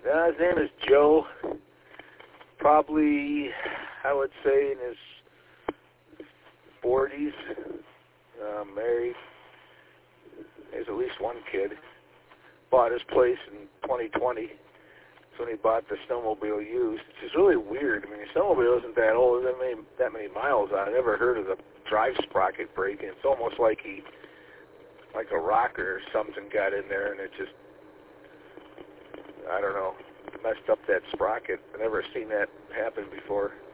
His name is Joe. Probably, I would say, in his 40s. Married. He has at least one kid. Bought his place in 2020. That's when he bought the snowmobile used, which is really weird. I mean, the snowmobile isn't that old. It doesn't that many miles on it. I never heard of the drive sprocket breaking. It's almost like like a rocker or something got in there, and it just, I don't know, messed up that sprocket. I've never seen that happen before.